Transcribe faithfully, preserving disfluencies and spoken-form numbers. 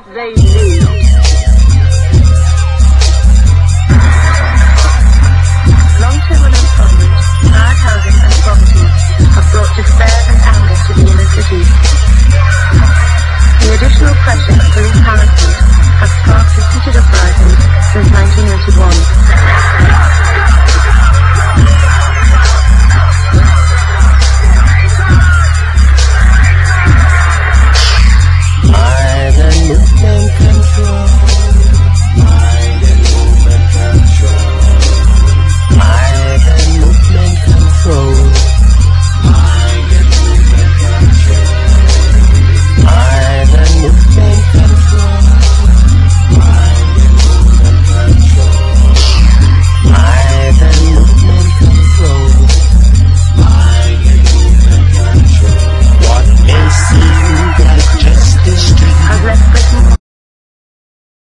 they lose. Long-term unemployment, bad housing and poverty have brought despair and anger to the inner cities. The additional pressure of police